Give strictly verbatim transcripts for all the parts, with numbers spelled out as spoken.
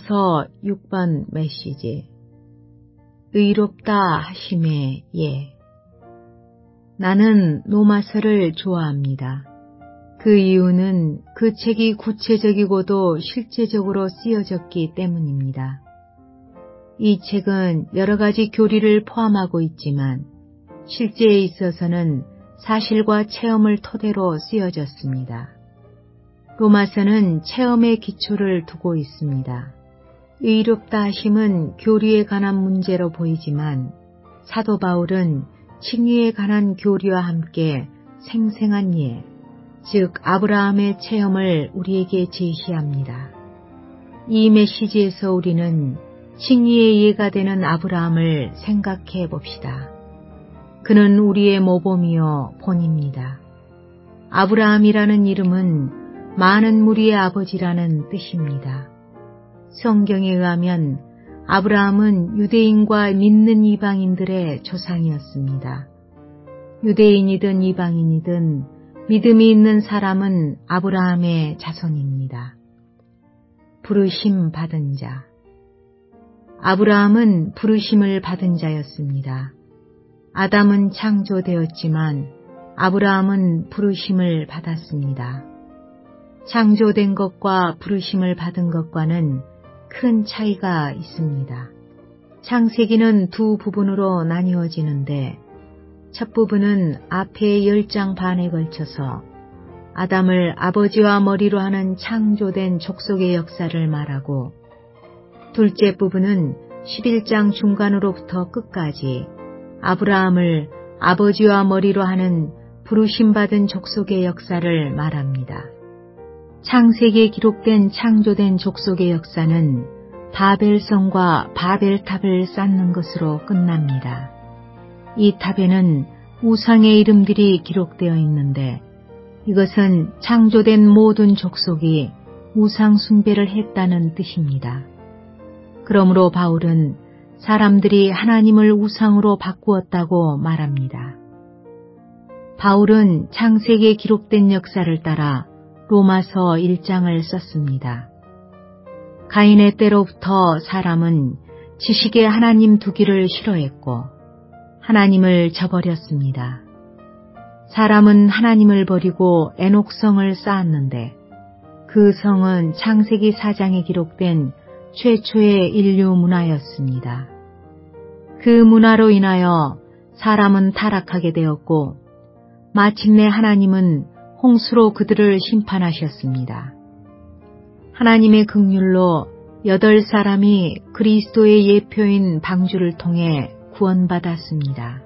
로마서 육 번 메시지. 의롭다 하심에 예. 나는 로마서를 좋아합니다. 그 이유는 그 책이 구체적이고도 실제적으로 쓰여졌기 때문입니다. 이 책은 여러 가지 교리를 포함하고 있지만 실제에 있어서는 사실과 체험을 토대로 쓰여졌습니다. 로마서는 체험의 기초를 두고 있습니다. 의롭다 하심은 교리에 관한 문제로 보이지만 사도 바울은 칭의에 관한 교리와 함께 생생한 예, 즉 아브라함의 체험을 우리에게 제시합니다. 이 메시지에서 우리는 칭의의 예가 되는 아브라함을 생각해 봅시다. 그는 우리의 모범이요 본입니다. 아브라함이라는 이름은 많은 무리의 아버지라는 뜻입니다. 성경에 의하면 아브라함은 유대인과 믿는 이방인들의 조상이었습니다. 유대인이든 이방인이든 믿음이 있는 사람은 아브라함의 자손입니다. 부르심 받은 자. 아브라함은 부르심을 받은 자였습니다. 아담은 창조되었지만 아브라함은 부르심을 받았습니다. 창조된 것과 부르심을 받은 것과는 큰 차이가 있습니다. 창세기는 두 부분으로 나뉘어지는데 첫 부분은 앞에 열 장 반에 걸쳐서 아담을 아버지와 머리로 하는 창조된 족속의 역사를 말하고 둘째 부분은 십일 장 중간으로부터 끝까지 아브라함을 아버지와 머리로 하는 부르심받은 족속의 역사를 말합니다. 창세기에 기록된 창조된 족속의 역사는 바벨성과 바벨탑을 쌓는 것으로 끝납니다. 이 탑에는 우상의 이름들이 기록되어 있는데 이것은 창조된 모든 족속이 우상 숭배를 했다는 뜻입니다. 그러므로 바울은 사람들이 하나님을 우상으로 바꾸었다고 말합니다. 바울은 창세기에 기록된 역사를 따라 로마서 일 장을 썼습니다. 가인의 때로부터 사람은 지식에 하나님 두기를 싫어했고 하나님을 저버렸습니다. 사람은 하나님을 버리고 에녹성을 쌓았는데 그 성은 창세기 사 장에 기록된 최초의 인류 문화였습니다. 그 문화로 인하여 사람은 타락하게 되었고 마침내 하나님은 홍수로 그들을 심판하셨습니다. 하나님의 긍휼로 여덟 사람이 그리스도의 예표인 방주를 통해 구원받았습니다.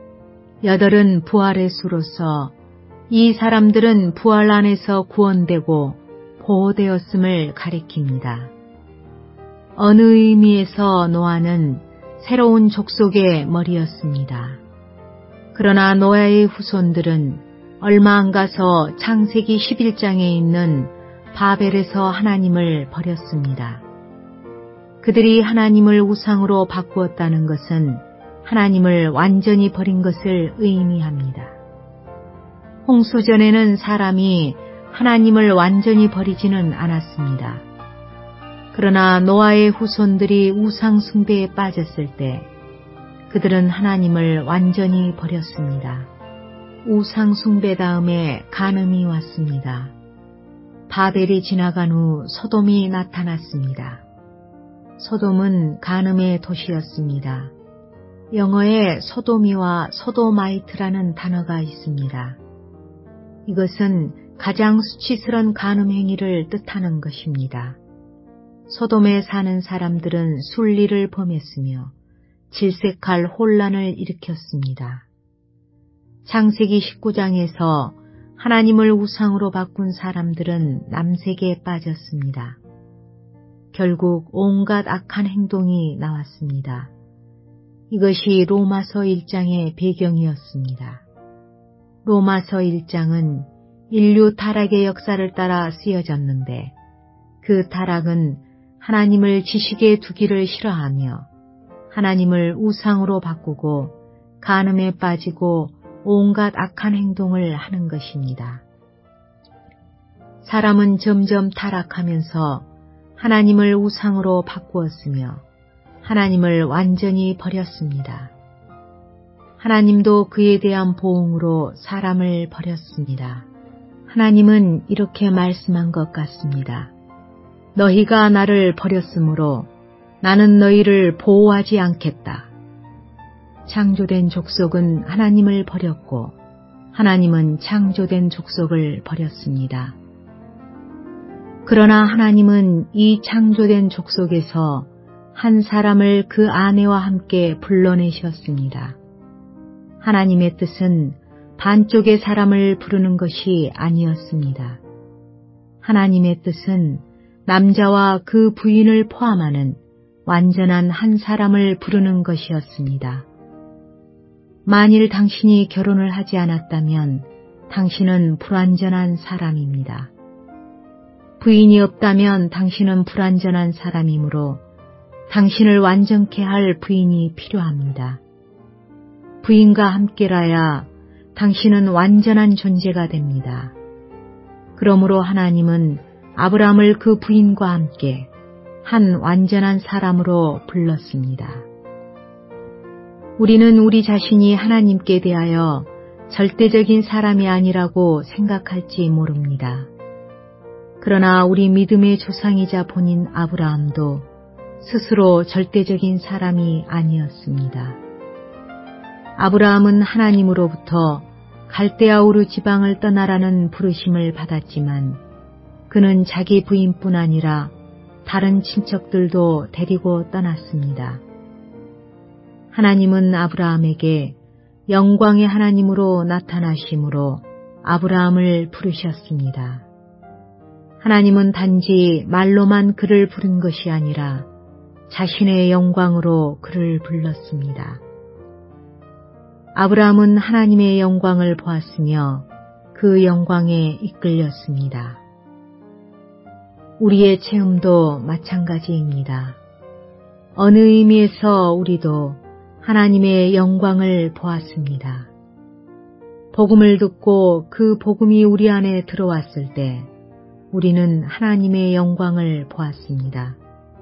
여덟은 부활의 수로서 이 사람들은 부활 안에서 구원되고 보호되었음을 가리킵니다. 어느 의미에서 노아는 새로운 족속의 머리였습니다. 그러나 노아의 후손들은 얼마 안 가서 창세기 십일 장에 있는 바벨에서 하나님을 버렸습니다. 그들이 하나님을 우상으로 바꾸었다는 것은 하나님을 완전히 버린 것을 의미합니다. 홍수 전에는 사람이 하나님을 완전히 버리지는 않았습니다. 그러나 노아의 후손들이 우상 숭배에 빠졌을 때 그들은 하나님을 완전히 버렸습니다. 우상 숭배 다음에 간음이 왔습니다. 바벨이 지나간 후 소돔이 나타났습니다. 소돔은 간음의 도시였습니다. 영어에 소도미와 소도마이트라는 단어가 있습니다. 이것은 가장 수치스러운 간음 행위를 뜻하는 것입니다. 소돔에 사는 사람들은 순리를 범했으며 질색할 혼란을 일으켰습니다. 창세기 십구 장에서 하나님을 우상으로 바꾼 사람들은 남색에 빠졌습니다. 결국 온갖 악한 행동이 나왔습니다. 이것이 로마서 일 장의 배경이었습니다. 로마서 일 장은 인류 타락의 역사를 따라 쓰여졌는데 그 타락은 하나님을 지식에 두기를 싫어하며 하나님을 우상으로 바꾸고 간음에 빠지고 온갖 악한 행동을 하는 것입니다. 사람은 점점 타락하면서 하나님을 우상으로 바꾸었으며 하나님을 완전히 버렸습니다. 하나님도 그에 대한 보응으로 사람을 버렸습니다. 하나님은 이렇게 말씀한 것 같습니다. 너희가 나를 버렸으므로 나는 너희를 보호하지 않겠다. 창조된 족속은 하나님을 버렸고 하나님은 창조된 족속을 버렸습니다. 그러나 하나님은 이 창조된 족속에서 한 사람을 그 아내와 함께 불러내셨습니다. 하나님의 뜻은 반쪽의 사람을 부르는 것이 아니었습니다. 하나님의 뜻은 남자와 그 부인을 포함하는 완전한 한 사람을 부르는 것이었습니다. 만일 당신이 결혼을 하지 않았다면 당신은 불완전한 사람입니다. 부인이 없다면 당신은 불완전한 사람이므로 당신을 완전케 할 부인이 필요합니다. 부인과 함께라야 당신은 완전한 존재가 됩니다. 그러므로 하나님은 아브라함을 그 부인과 함께 한 완전한 사람으로 불렀습니다. 우리는 우리 자신이 하나님께 대하여 절대적인 사람이 아니라고 생각할지 모릅니다. 그러나 우리 믿음의 조상이자 본인 아브라함도 스스로 절대적인 사람이 아니었습니다. 아브라함은 하나님으로부터 갈대아 우르 지방을 떠나라는 부르심을 받았지만 그는 자기 부인뿐 아니라 다른 친척들도 데리고 떠났습니다. 하나님은 아브라함에게 영광의 하나님으로 나타나심으로 아브라함을 부르셨습니다. 하나님은 단지 말로만 그를 부른 것이 아니라 자신의 영광으로 그를 불렀습니다. 아브라함은 하나님의 영광을 보았으며 그 영광에 이끌렸습니다. 우리의 체험도 마찬가지입니다. 어느 의미에서 우리도 하나님의 영광을 보았습니다. 복음을 듣고 그 복음이 우리 안에 들어왔을 때 우리는 하나님의 영광을 보았습니다.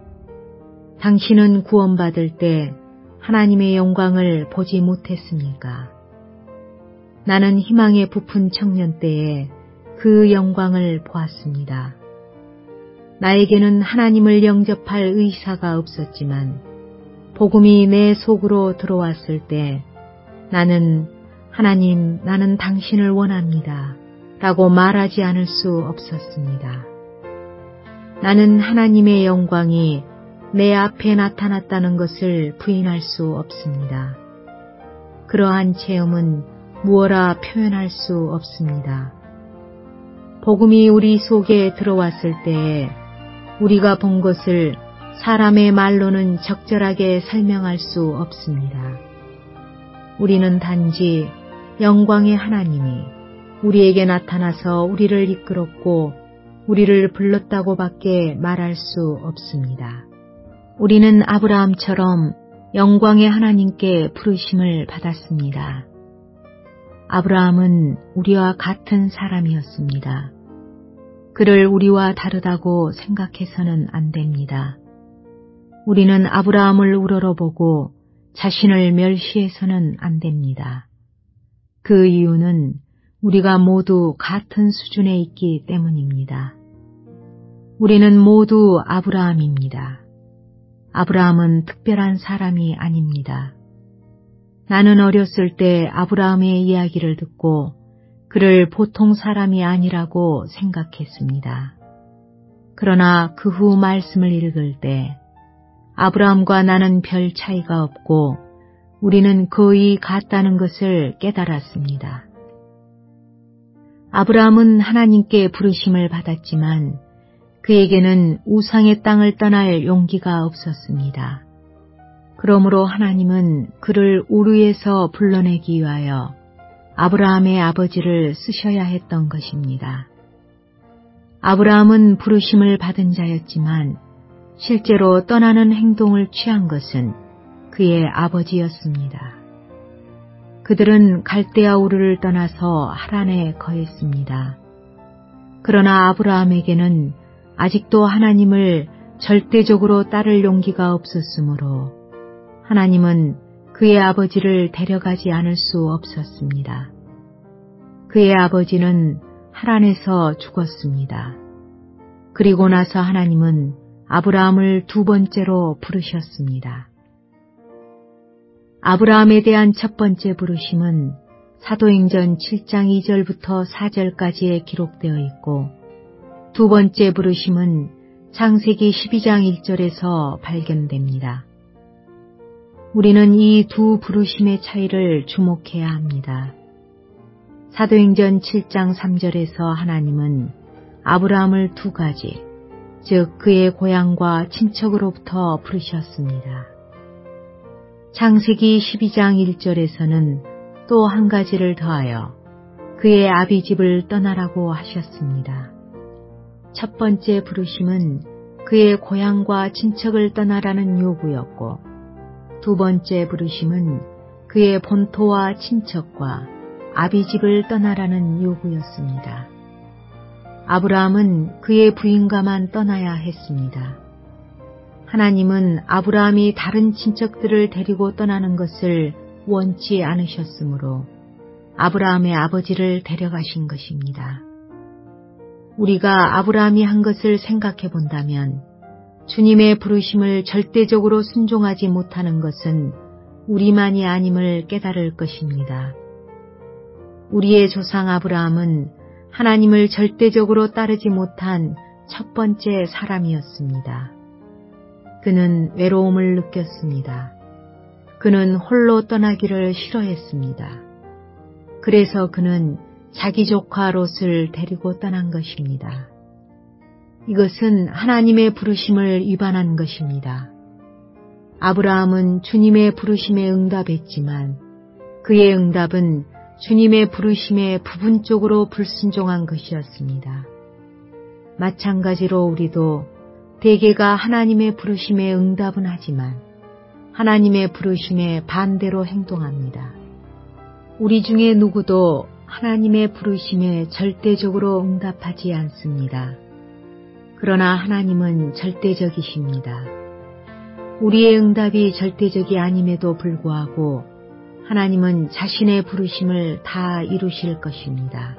당신은 구원받을 때 하나님의 영광을 보지 못했습니까? 나는 희망에 부푼 청년 때에 그 영광을 보았습니다. 나에게는 하나님을 영접할 의사가 없었지만 복음이 내 속으로 들어왔을 때 나는 하나님, 나는 당신을 원합니다. 라고 말하지 않을 수 없었습니다. 나는 하나님의 영광이 내 앞에 나타났다는 것을 부인할 수 없습니다. 그러한 체험은 무어라 표현할 수 없습니다. 복음이 우리 속에 들어왔을 때에 우리가 본 것을 사람의 말로는 적절하게 설명할 수 없습니다. 우리는 단지 영광의 하나님이 우리에게 나타나서 우리를 이끌었고 우리를 불렀다고밖에 말할 수 없습니다. 우리는 아브라함처럼 영광의 하나님께 부르심을 받았습니다. 아브라함은 우리와 같은 사람이었습니다. 그를 우리와 다르다고 생각해서는 안 됩니다. 우리는 아브라함을 우러러보고 자신을 멸시해서는 안 됩니다. 그 이유는 우리가 모두 같은 수준에 있기 때문입니다. 우리는 모두 아브라함입니다. 아브라함은 특별한 사람이 아닙니다. 나는 어렸을 때 아브라함의 이야기를 듣고 그를 보통 사람이 아니라고 생각했습니다. 그러나 그 후 말씀을 읽을 때 아브라함과 나는 별 차이가 없고 우리는 거의 같다는 것을 깨달았습니다. 아브라함은 하나님께 부르심을 받았지만 그에게는 우상의 땅을 떠날 용기가 없었습니다. 그러므로 하나님은 그를 우르에서 불러내기 위하여 아브라함의 아버지를 쓰셔야 했던 것입니다. 아브라함은 부르심을 받은 자였지만 실제로 떠나는 행동을 취한 것은 그의 아버지였습니다. 그들은 갈대아 우르를 떠나서 하란에 거했습니다. 그러나 아브라함에게는 아직도 하나님을 절대적으로 따를 용기가 없었으므로 하나님은 그의 아버지를 데려가지 않을 수 없었습니다. 그의 아버지는 하란에서 죽었습니다. 그리고 나서 하나님은 아브라함을 두 번째로 부르셨습니다. 아브라함에 대한 첫 번째 부르심은 사도행전 칠 장 이 절부터 사 절까지에 기록되어 있고, 두 번째 부르심은 창세기 십이 장 일 절에서 발견됩니다. 우리는 이 두 부르심의 차이를 주목해야 합니다. 사도행전 칠 장 삼 절에서 하나님은 아브라함을 두 가지, 즉 그의 고향과 친척으로부터 부르셨습니다. 창세기 십이 장 일 절에서는 또 한 가지를 더하여 그의 아비집을 떠나라고 하셨습니다. 첫 번째 부르심은 그의 고향과 친척을 떠나라는 요구였고, 두 번째 부르심은 그의 본토와 친척과 아비집을 떠나라는 요구였습니다. 아브라함은 그의 부인과만 떠나야 했습니다. 하나님은 아브라함이 다른 친척들을 데리고 떠나는 것을 원치 않으셨으므로 아브라함의 아버지를 데려가신 것입니다. 우리가 아브라함이 한 것을 생각해 본다면 주님의 부르심을 절대적으로 순종하지 못하는 것은 우리만이 아님을 깨달을 것입니다. 우리의 조상 아브라함은 하나님을 절대적으로 따르지 못한 첫 번째 사람이었습니다. 그는 외로움을 느꼈습니다. 그는 홀로 떠나기를 싫어했습니다. 그래서 그는 자기 조카 롯을 데리고 떠난 것입니다. 이것은 하나님의 부르심을 위반한 것입니다. 아브라함은 주님의 부르심에 응답했지만 그의 응답은 주님의 부르심에 부분적으로 불순종한 것이었습니다. 마찬가지로 우리도 대개가 하나님의 부르심에 응답은 하지만 하나님의 부르심에 반대로 행동합니다. 우리 중에 누구도 하나님의 부르심에 절대적으로 응답하지 않습니다. 그러나 하나님은 절대적이십니다. 우리의 응답이 절대적이 아님에도 불구하고 하나님은 자신의 부르심을 다 이루실 것입니다.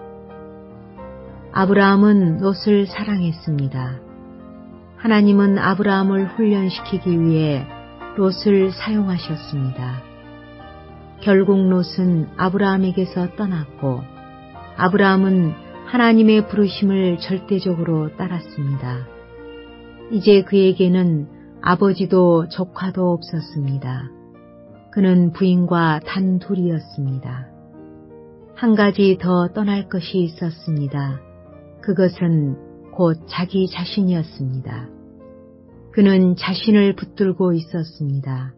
아브라함은 롯을 사랑했습니다. 하나님은 아브라함을 훈련시키기 위해 롯을 사용하셨습니다. 결국 롯은 아브라함에게서 떠났고 아브라함은 하나님의 부르심을 절대적으로 따랐습니다. 이제 그에게는 아버지도 조카도 없었습니다. 그는 부인과 단 둘이었습니다. 한 가지 더 떠날 것이 있었습니다. 그것은 곧 자기 자신이었습니다. 그는 자신을 붙들고 있었습니다.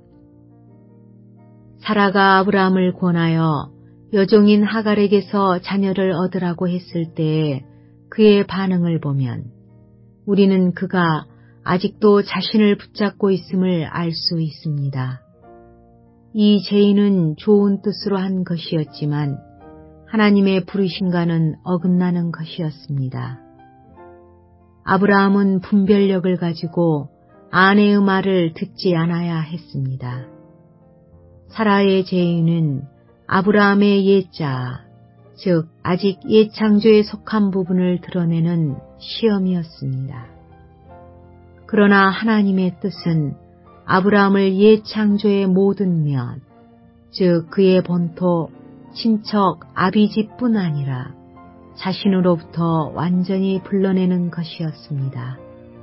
사라가 아브라함을 권하여 여종인 하갈에게서 자녀를 얻으라고 했을 때에 그의 반응을 보면 우리는 그가 아직도 자신을 붙잡고 있음을 알 수 있습니다. 이 죄인은 좋은 뜻으로 한 것이었지만 하나님의 부르심과는 어긋나는 것이었습니다. 아브라함은 분별력을 가지고 아내의 말을 듣지 않아야 했습니다. 사라의 죄인은 아브라함의 옛자, 즉 아직 옛 창조에 속한 부분을 드러내는 시험이었습니다. 그러나 하나님의 뜻은 아브라함을 옛 창조의 모든 면, 즉 그의 본토, 친척, 아비집뿐 아니라 자신으로부터 완전히 불러내는 것이었습니다.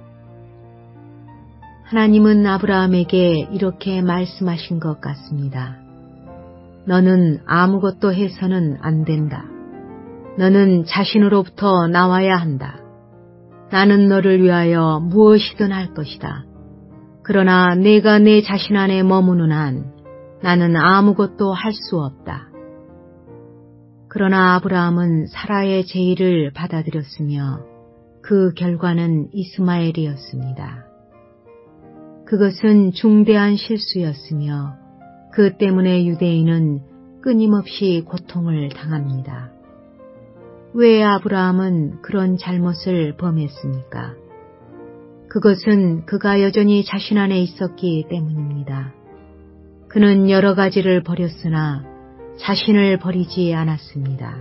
하나님은 아브라함에게 이렇게 말씀하신 것 같습니다. 너는 아무것도 해서는 안 된다. 너는 자신으로부터 나와야 한다. 나는 너를 위하여 무엇이든 할 것이다. 그러나 내가 내 자신 안에 머무는 한 나는 아무것도 할 수 없다. 그러나 아브라함은 사라의 제의를 받아들였으며 그 결과는 이스마엘이었습니다. 그것은 중대한 실수였으며 그 때문에 유대인은 끊임없이 고통을 당합니다. 왜 아브라함은 그런 잘못을 범했습니까? 그것은 그가 여전히 자신 안에 있었기 때문입니다. 그는 여러 가지를 버렸으나 자신을 버리지 않았습니다.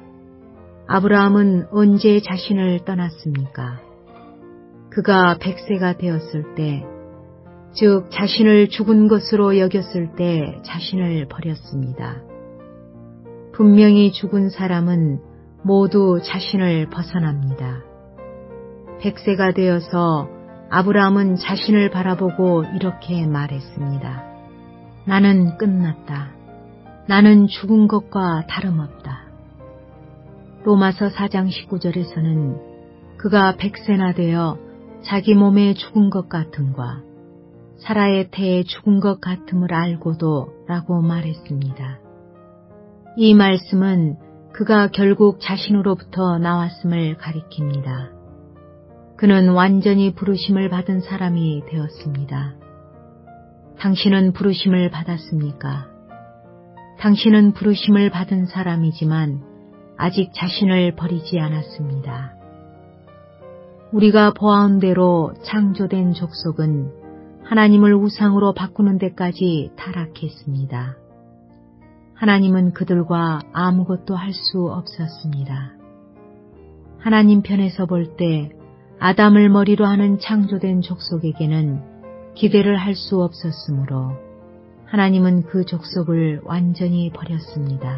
아브라함은 언제 자신을 떠났습니까? 그가 백세가 되었을 때, 즉 자신을 죽은 것으로 여겼을 때 자신을 버렸습니다. 분명히 죽은 사람은 모두 자신을 벗어납니다. 백세가 되어서 아브라함은 자신을 바라보고 이렇게 말했습니다. 나는 끝났다. 나는 죽은 것과 다름없다. 로마서 사 장 십구 절에서는 그가 백세나 되어 자기 몸에 죽은 것 같음과 사라의 태에 죽은 것 같음을 알고도 라고 말했습니다. 이 말씀은 그가 결국 자신으로부터 나왔음을 가리킵니다. 그는 완전히 부르심을 받은 사람이 되었습니다. 당신은 부르심을 받았습니까? 당신은 부르심을 받은 사람이지만 아직 자신을 버리지 않았습니다. 우리가 보아온 대로 창조된 족속은 하나님을 우상으로 바꾸는 데까지 타락했습니다. 하나님은 그들과 아무것도 할 수 없었습니다. 하나님 편에서 볼 때 아담을 머리로 하는 창조된 족속에게는 기대를 할 수 없었으므로 하나님은 그 족속을 완전히 버렸습니다.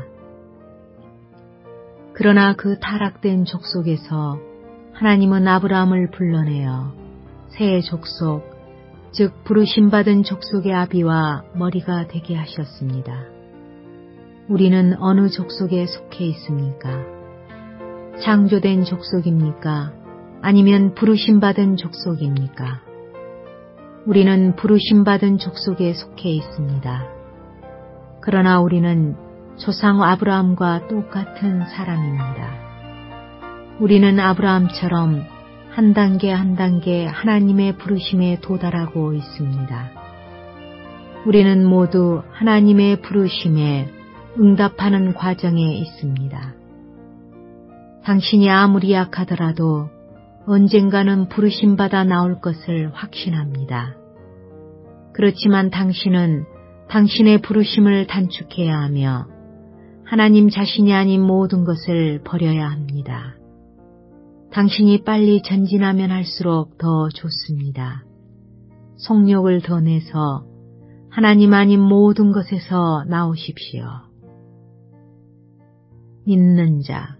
그러나 그 타락된 족속에서 하나님은 아브라함을 불러내어 새 족속, 즉 부르심받은 족속의 아비와 머리가 되게 하셨습니다. 우리는 어느 족속에 속해 있습니까? 창조된 족속입니까? 아니면 부르심받은 족속입니까? 우리는 부르심받은 족속에 속해 있습니다. 그러나 우리는 조상 아브라함과 똑같은 사람입니다. 우리는 아브라함처럼 한 단계 한 단계 하나님의 부르심에 도달하고 있습니다. 우리는 모두 하나님의 부르심에 응답하는 과정에 있습니다. 당신이 아무리 약하더라도 언젠가는 부르심받아 나올 것을 확신합니다. 그렇지만 당신은 당신의 부르심을 단축해야 하며 하나님 자신이 아닌 모든 것을 버려야 합니다. 당신이 빨리 전진하면 할수록 더 좋습니다. 속력을 더 내서 하나님 아닌 모든 것에서 나오십시오. 믿는 자.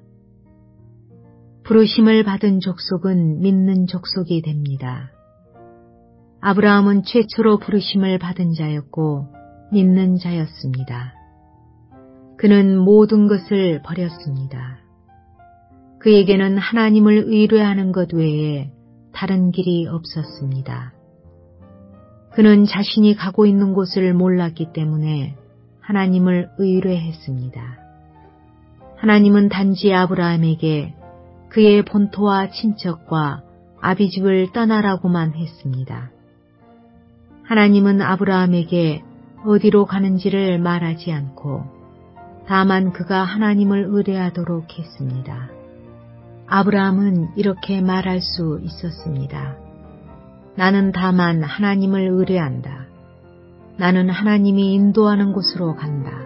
부르심을 받은 족속은 믿는 족속이 됩니다. 아브라함은 최초로 부르심을 받은 자였고 믿는 자였습니다. 그는 모든 것을 버렸습니다. 그에게는 하나님을 의뢰하는 것 외에 다른 길이 없었습니다. 그는 자신이 가고 있는 곳을 몰랐기 때문에 하나님을 의뢰했습니다. 하나님은 단지 아브라함에게 그의 본토와 친척과 아비집을 떠나라고만 했습니다. 하나님은 아브라함에게 어디로 가는지를 말하지 않고 다만 그가 하나님을 의뢰하도록 했습니다. 아브라함은 이렇게 말할 수 있었습니다. 나는 다만 하나님을 의뢰한다. 나는 하나님이 인도하는 곳으로 간다.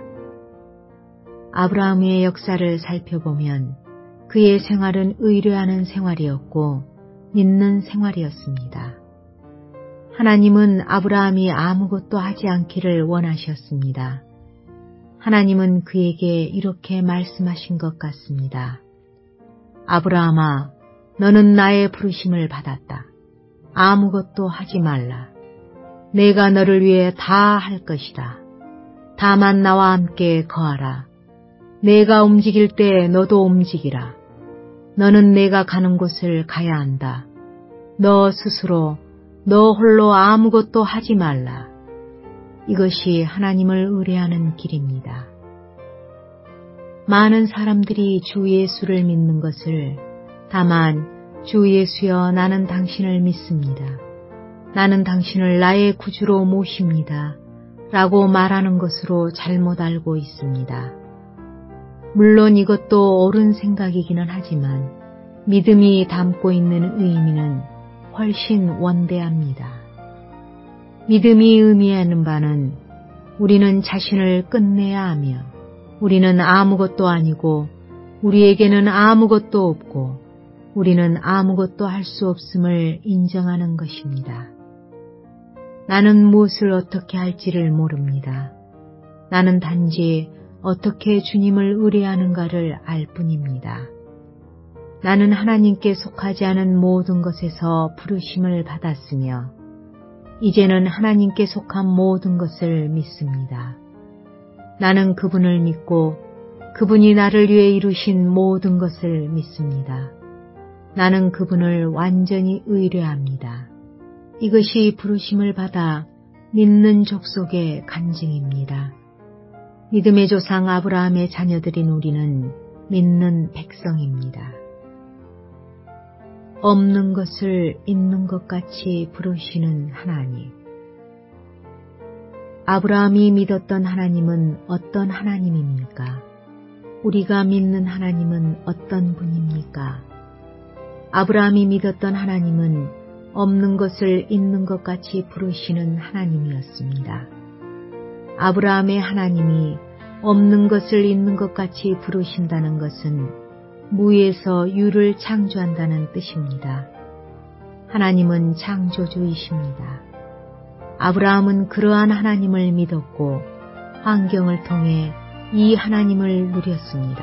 아브라함의 역사를 살펴보면 그의 생활은 의뢰하는 생활이었고 믿는 생활이었습니다. 하나님은 아브라함이 아무것도 하지 않기를 원하셨습니다. 하나님은 그에게 이렇게 말씀하신 것 같습니다. 아브라함아, 너는 나의 부르심을 받았다. 아무것도 하지 말라. 내가 너를 위해 다 할 것이다. 다만 나와 함께 거하라. 내가 움직일 때 너도 움직이라. 너는 내가 가는 곳을 가야 한다. 너 스스로 너 홀로 아무것도 하지 말라. 이것이 하나님을 의뢰하는 길입니다. 많은 사람들이 주 예수를 믿는 것을 다만 주 예수여 나는 당신을 믿습니다. 나는 당신을 나의 구주로 모십니다. 라고 말하는 것으로 잘못 알고 있습니다. 물론 이것도 옳은 생각이기는 하지만 믿음이 담고 있는 의미는 훨씬 원대합니다. 믿음이 의미하는 바는 우리는 자신을 끝내야 하며 우리는 아무것도 아니고 우리에게는 아무것도 없고 우리는 아무것도 할 수 없음을 인정하는 것입니다. 나는 무엇을 어떻게 할지를 모릅니다. 나는 단지 어떻게 주님을 의뢰하는가를 알 뿐입니다. 나는 하나님께 속하지 않은 모든 것에서 부르심을 받았으며 이제는 하나님께 속한 모든 것을 믿습니다. 나는 그분을 믿고 그분이 나를 위해 이루신 모든 것을 믿습니다. 나는 그분을 완전히 의뢰합니다. 이것이 부르심을 받아 믿는 족속의 간증입니다. 믿음의 조상 아브라함의 자녀들인 우리는 믿는 백성입니다. 없는 것을 있는 것 같이 부르시는 하나님. 아브라함이 믿었던 하나님은 어떤 하나님입니까? 우리가 믿는 하나님은 어떤 분입니까? 아브라함이 믿었던 하나님은 없는 것을 있는 것 같이 부르시는 하나님이었습니다. 아브라함의 하나님이 없는 것을 있는 것 같이 부르신다는 것은 무에서 유를 창조한다는 뜻입니다. 하나님은 창조주이십니다. 아브라함은 그러한 하나님을 믿었고 환경을 통해 이 하나님을 누렸습니다.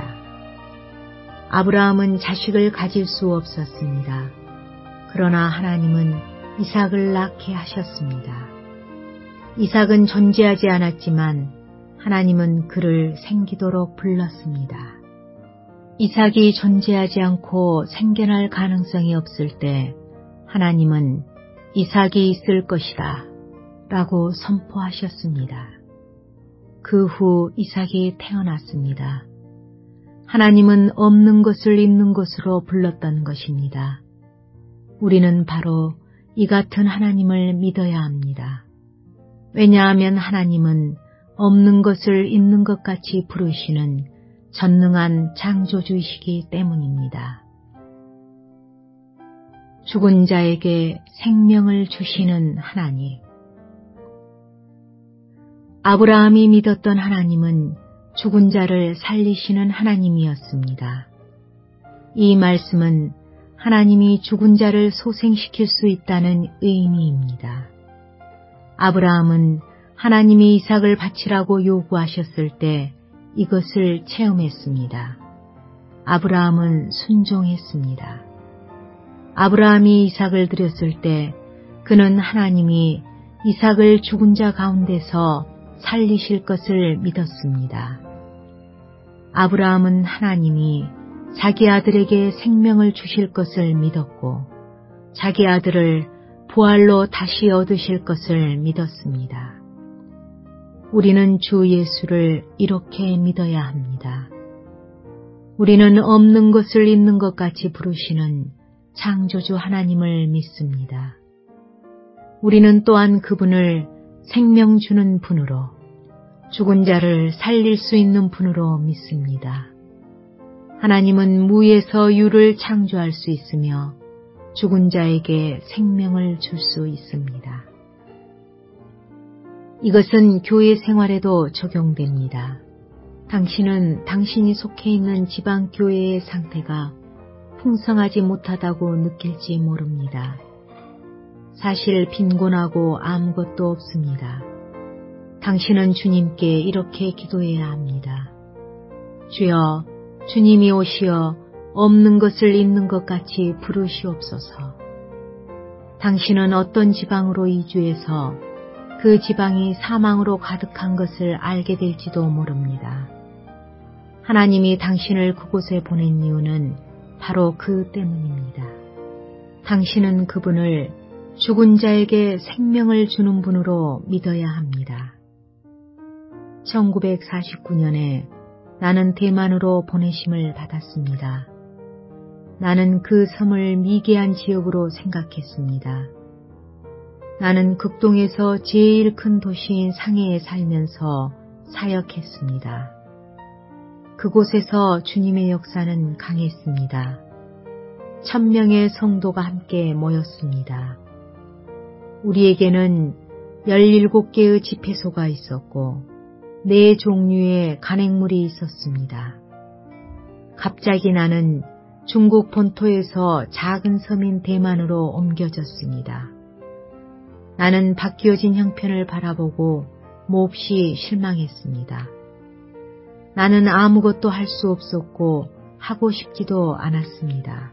아브라함은 자식을 가질 수 없었습니다. 그러나 하나님은 이삭을 낳게 하셨습니다. 이삭은 존재하지 않았지만 하나님은 그를 생기도록 불렀습니다. 이삭이 존재하지 않고 생겨날 가능성이 없을 때 하나님은 이삭이 있을 것이다 라고 선포하셨습니다. 그 후 이삭이 태어났습니다. 하나님은 없는 것을 있는 것으로 불렀던 것입니다. 우리는 바로 이 같은 하나님을 믿어야 합니다. 왜냐하면 하나님은 없는 것을 있는 것 같이 부르시는 전능한 창조주이시기 때문입니다. 죽은 자에게 생명을 주시는 하나님. 아브라함이 믿었던 하나님은 죽은 자를 살리시는 하나님이었습니다. 이 말씀은 하나님이 죽은 자를 소생시킬 수 있다는 의미입니다. 아브라함은 하나님이 이삭을 바치라고 요구하셨을 때 이것을 체험했습니다. 아브라함은 순종했습니다. 아브라함이 이삭을 드렸을 때 그는 하나님이 이삭을 죽은 자 가운데서 살리실 것을 믿었습니다. 아브라함은 하나님이 자기 아들에게 생명을 주실 것을 믿었고 자기 아들을 부활로 다시 얻으실 것을 믿었습니다. 우리는 주 예수를 이렇게 믿어야 합니다. 우리는 없는 것을 있는 것 같이 부르시는 창조주 하나님을 믿습니다. 우리는 또한 그분을 생명 주는 분으로 죽은 자를 살릴 수 있는 분으로 믿습니다. 하나님은 무에서 유를 창조할 수 있으며 죽은 자에게 생명을 줄 수 있습니다. 이것은 교회 생활에도 적용됩니다. 당신은 당신이 속해 있는 지방교회의 상태가 풍성하지 못하다고 느낄지 모릅니다. 사실 빈곤하고 아무것도 없습니다. 당신은 주님께 이렇게 기도해야 합니다. 주여, 주님이 오시어 없는 것을 있는 것 같이 부르시옵소서. 당신은 어떤 지방으로 이주해서 그 지방이 사망으로 가득한 것을 알게 될지도 모릅니다. 하나님이 당신을 그곳에 보낸 이유는 바로 그 때문입니다. 당신은 그분을 죽은 자에게 생명을 주는 분으로 믿어야 합니다. 천구백사십구 년에 나는 대만으로 보내심을 받았습니다. 나는 그 섬을 미개한 지역으로 생각했습니다. 나는 극동에서 제일 큰 도시인 상해에 살면서 사역했습니다. 그곳에서 주님의 역사는 강했습니다. 천명의 성도가 함께 모였습니다. 우리에게는 열일곱 개의 집회소가 있었고 네 종류의 간행물이 있었습니다. 갑자기 나는 중국 본토에서 작은 섬인 대만으로 옮겨졌습니다. 나는 바뀌어진 형편을 바라보고 몹시 실망했습니다. 나는 아무것도 할 수 없었고 하고 싶지도 않았습니다.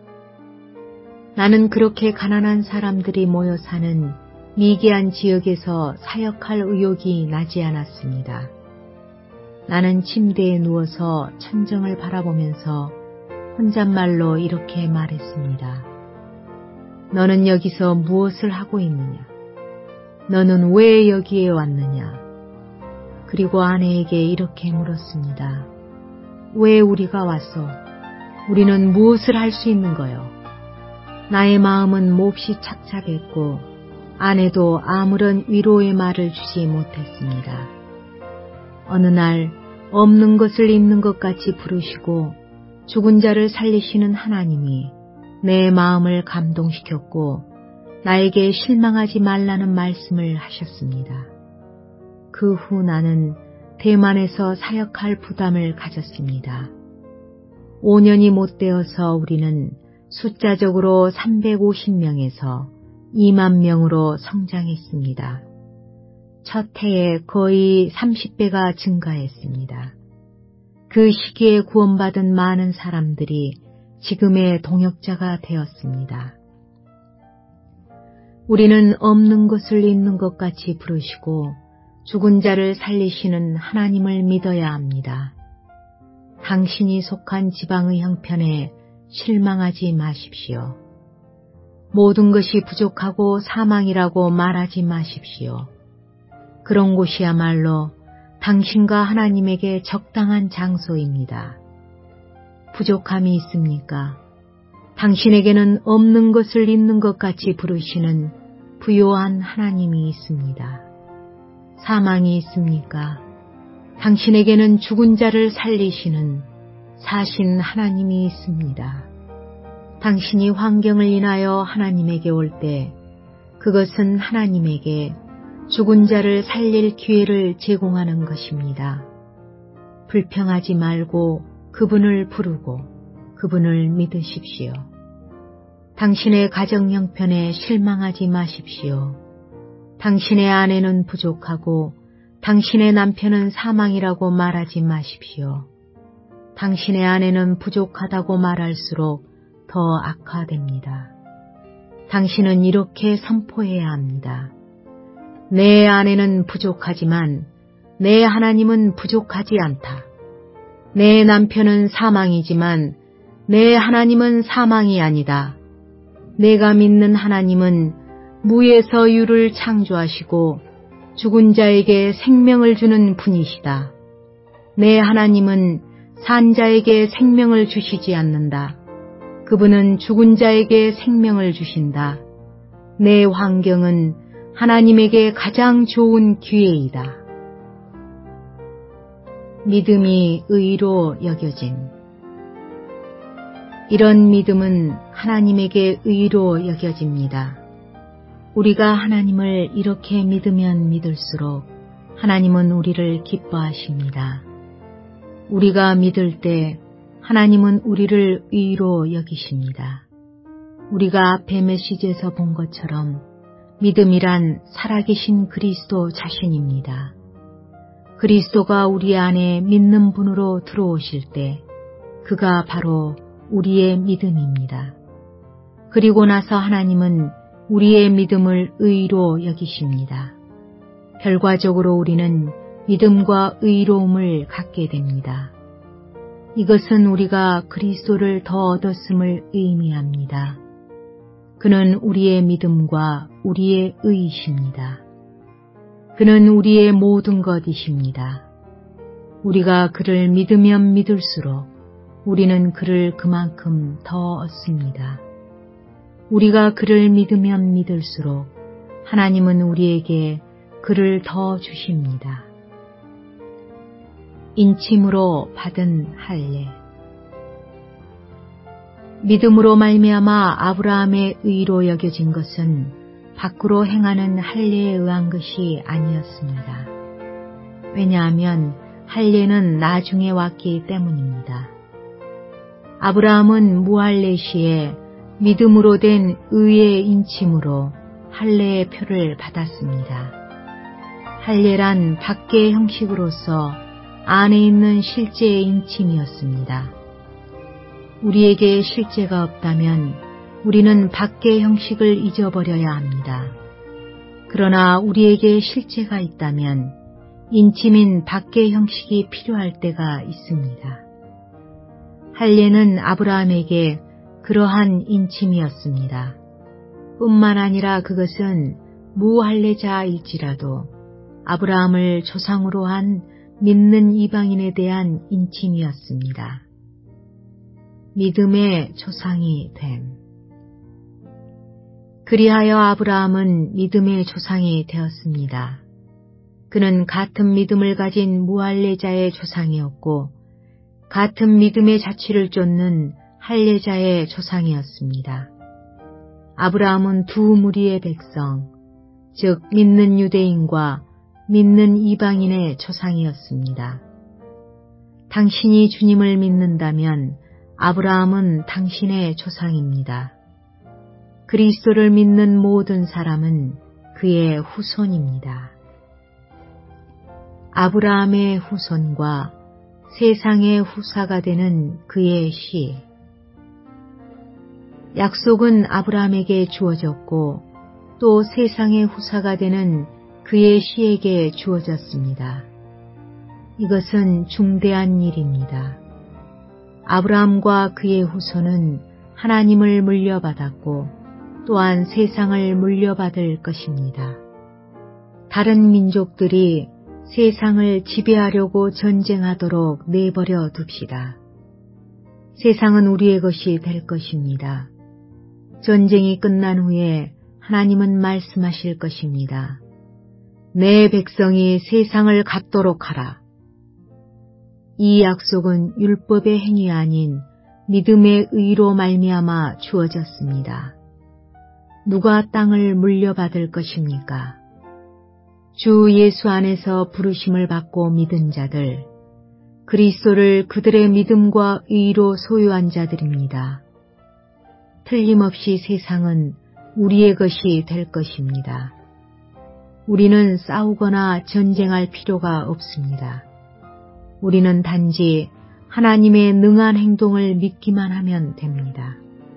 나는 그렇게 가난한 사람들이 모여 사는 미개한 지역에서 사역할 의욕이 나지 않았습니다. 나는 침대에 누워서 천정을 바라보면서 혼잣말로 이렇게 말했습니다. 너는 여기서 무엇을 하고 있느냐? 너는 왜 여기에 왔느냐? 그리고 아내에게 이렇게 물었습니다. 왜 우리가 왔어? 우리는 무엇을 할 수 있는 거요? 나의 마음은 몹시 착잡했고 아내도 아무런 위로의 말을 주지 못했습니다. 어느 날 없는 것을 있는 것 같이 부르시고 죽은 자를 살리시는 하나님이 내 마음을 감동시켰고 나에게 실망하지 말라는 말씀을 하셨습니다. 그 후 나는 대만에서 사역할 부담을 가졌습니다. 오 년이 못 되어서 우리는 숫자적으로 삼백오십 명에서 이만 명으로 성장했습니다. 첫 해에 거의 삼십 배가 증가했습니다. 그 시기에 구원받은 많은 사람들이 지금의 동역자가 되었습니다. 우리는 없는 것을 있는 것 같이 부르시고 죽은 자를 살리시는 하나님을 믿어야 합니다. 당신이 속한 지방의 형편에 실망하지 마십시오. 모든 것이 부족하고 사망이라고 말하지 마십시오. 그런 곳이야말로 당신과 하나님에게 적당한 장소입니다. 부족함이 있습니까? 당신에게는 없는 것을 있는 것 같이 부르시는 부요한 하나님이 있습니다. 사망이 있습니까? 당신에게는 죽은 자를 살리시는 사신 하나님이 있습니다. 당신이 환경을 인하여 하나님에게 올 때 그것은 하나님에게 죽은 자를 살릴 기회를 제공하는 것입니다. 불평하지 말고 그분을 부르고 그분을 믿으십시오. 당신의 가정 형편에 실망하지 마십시오. 당신의 아내는 부족하고 당신의 남편은 사망이라고 말하지 마십시오. 당신의 아내는 부족하다고 말할수록 더 악화됩니다. 당신은 이렇게 선포해야 합니다. 내 아내는 부족하지만 내 하나님은 부족하지 않다. 내 남편은 사망이지만 내 하나님은 사망이 아니다. 내가 믿는 하나님은 무에서 유를 창조하시고 죽은 자에게 생명을 주는 분이시다. 내 하나님은 산 자에게 생명을 주시지 않는다. 그분은 죽은 자에게 생명을 주신다. 내 환경은 하나님에게 가장 좋은 기회이다. 믿음이 의로 여겨짐. 이런 믿음은 하나님에게 의로 여겨집니다. 우리가 하나님을 이렇게 믿으면 믿을수록 하나님은 우리를 기뻐하십니다. 우리가 믿을 때 하나님은 우리를 의로 여기십니다. 우리가 앞에 메시지에서 본 것처럼 믿음이란 살아계신 그리스도 자신입니다. 그리스도가 우리 안에 믿는 분으로 들어오실 때 그가 바로 우리의 믿음입니다. 그리고 나서 하나님은 우리의 믿음을 의로 여기십니다. 결과적으로 우리는 믿음과 의로움을 갖게 됩니다. 이것은 우리가 그리스도를 더 얻었음을 의미합니다. 그는 우리의 믿음과 우리의 의이십니다. 그는 우리의 모든 것이십니다. 우리가 그를 믿으면 믿을수록 우리는 그를 그만큼 더 얻습니다. 우리가 그를 믿으면 믿을수록 하나님은 우리에게 그를 더 주십니다. 인침으로 받은 할례. 믿음으로 말미암아 아브라함의 의로 여겨진 것은 밖으로 행하는 할례에 의한 것이 아니었습니다. 왜냐하면 할례는 나중에 왔기 때문입니다. 아브라함은 무할례 시에 믿음으로 된 의의 인침으로 할례의 표를 받았습니다. 할례란 밖의 형식으로서 안에 있는 실제의 인침이었습니다. 우리에게 실제가 없다면 우리는 밖의 형식을 잊어버려야 합니다. 그러나 우리에게 실제가 있다면 인침인 밖의 형식이 필요할 때가 있습니다. 할례는 아브라함에게 그러한 인침이었습니다. 뿐만 아니라 그것은 무할례자일지라도 아브라함을 조상으로 한 믿는 이방인에 대한 인침이었습니다. 믿음의 조상이 됨. 그리하여 아브라함은 믿음의 조상이 되었습니다. 그는 같은 믿음을 가진 무할례자의 조상이었고 같은 믿음의 자취를 쫓는 할례자의 조상이었습니다. 아브라함은 두 무리의 백성, 즉 믿는 유대인과 믿는 이방인의 조상이었습니다. 당신이 주님을 믿는다면 아브라함은 당신의 조상입니다. 그리스도를 믿는 모든 사람은 그의 후손입니다. 아브라함의 후손과 세상의 후사가 되는 그의 씨. 약속은 아브라함에게 주어졌고 또 세상의 후사가 되는 그의 씨에게 주어졌습니다. 이것은 중대한 일입니다. 아브라함과 그의 후손은 하나님을 물려받았고 또한 세상을 물려받을 것입니다. 다른 민족들이 세상을 지배하려고 전쟁하도록 내버려 둡시다. 세상은 우리의 것이 될 것입니다. 전쟁이 끝난 후에 하나님은 말씀하실 것입니다. 내 백성이 세상을 갖도록 하라. 이 약속은 율법의 행위 아닌 믿음의 의로 말미암아 주어졌습니다. 누가 땅을 물려받을 것입니까? 주 예수 안에서 부르심을 받고 믿은 자들, 그리스도를 그들의 믿음과 의로 소유한 자들입니다. 틀림없이 세상은 우리의 것이 될 것입니다. 우리는 싸우거나 전쟁할 필요가 없습니다. 우리는 단지 하나님의 능한 행동을 믿기만 하면 됩니다.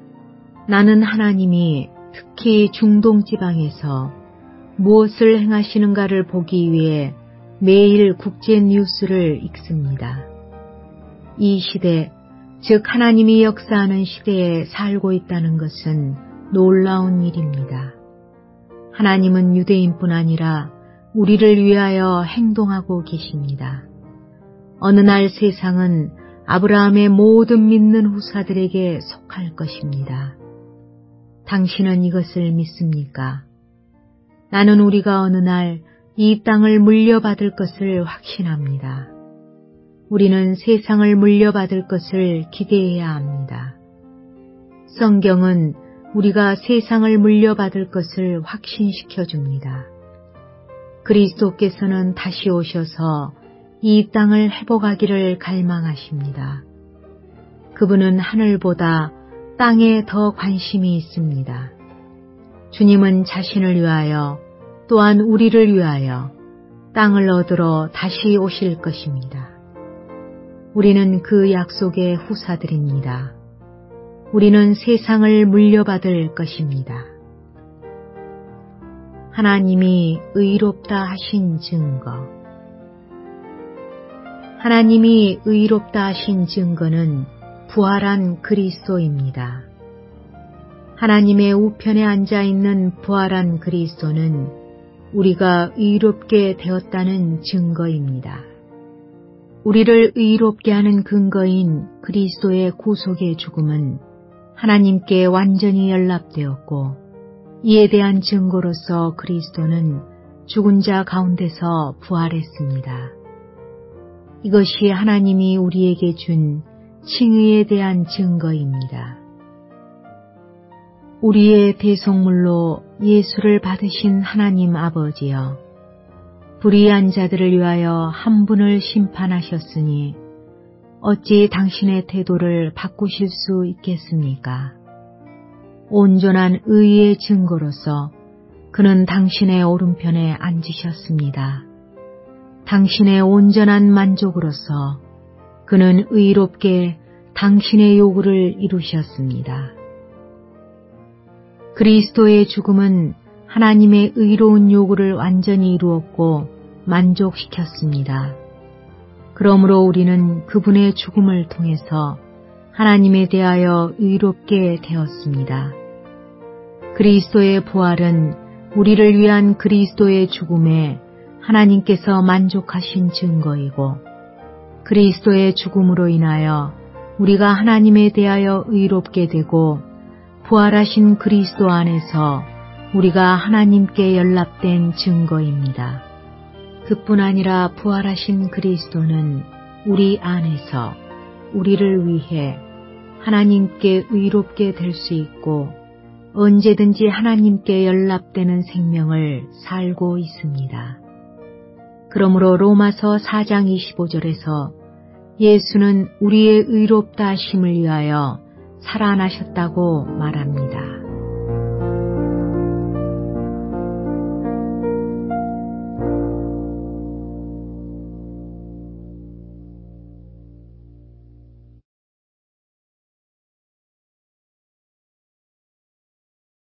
나는 하나님이 특히 중동 지방에서 무엇을 행하시는가를 보기 위해 매일 국제 뉴스를 읽습니다. 이 시대, 즉 하나님이 역사하는 시대에 살고 있다는 것은 놀라운 일입니다. 하나님은 유대인뿐 아니라 우리를 위하여 행동하고 계십니다. 어느 날 세상은 아브라함의 모든 믿는 후사들에게 속할 것입니다. 당신은 이것을 믿습니까? 나는 우리가 어느 날 이 땅을 물려받을 것을 확신합니다. 우리는 세상을 물려받을 것을 기대해야 합니다. 성경은 우리가 세상을 물려받을 것을 확신시켜 줍니다. 그리스도께서는 다시 오셔서 이 땅을 회복하기를 갈망하십니다. 그분은 하늘보다 땅에 더 관심이 있습니다. 주님은 자신을 위하여 또한 우리를 위하여 땅을 얻으러 다시 오실 것입니다. 우리는 그 약속의 후사들입니다. 우리는 세상을 물려받을 것입니다. 하나님이 의롭다 하신 증거. 하나님이 의롭다 하신 증거는 부활한 그리스도입니다. 하나님의 우편에 앉아있는 부활한 그리스도는 우리가 의롭게 되었다는 증거입니다. 우리를 의롭게 하는 근거인 그리스도의 구속의 죽음은 하나님께 완전히 연락되었고 이에 대한 증거로서 그리스도는 죽은 자 가운데서 부활했습니다. 이것이 하나님이 우리에게 준 칭의에 대한 증거입니다. 우리의 대속물로 예수를 받으신 하나님 아버지여, 불의한 자들을 위하여 한 분을 심판하셨으니 어찌 당신의 태도를 바꾸실 수 있겠습니까? 온전한 의의 증거로서 그는 당신의 오른편에 앉으셨습니다. 당신의 온전한 만족으로서 그는 의롭게 당신의 요구를 이루셨습니다. 그리스도의 죽음은 하나님의 의로운 요구를 완전히 이루었고 만족시켰습니다. 그러므로 우리는 그분의 죽음을 통해서 하나님에 대하여 의롭게 되었습니다. 그리스도의 부활은 우리를 위한 그리스도의 죽음에 하나님께서 만족하신 증거이고, 그리스도의 죽음으로 인하여 우리가 하나님에 대하여 의롭게 되고 부활하신 그리스도 안에서 우리가 하나님께 연합된 증거입니다. 그뿐 아니라 부활하신 그리스도는 우리 안에서 우리를 위해 하나님께 의롭게 될 수 있고 언제든지 하나님께 연합되는 생명을 살고 있습니다. 그러므로 로마서 사 장 이십오 절에서 예수는 우리의 의롭다 하심을 위하여 살아나셨다고 말합니다.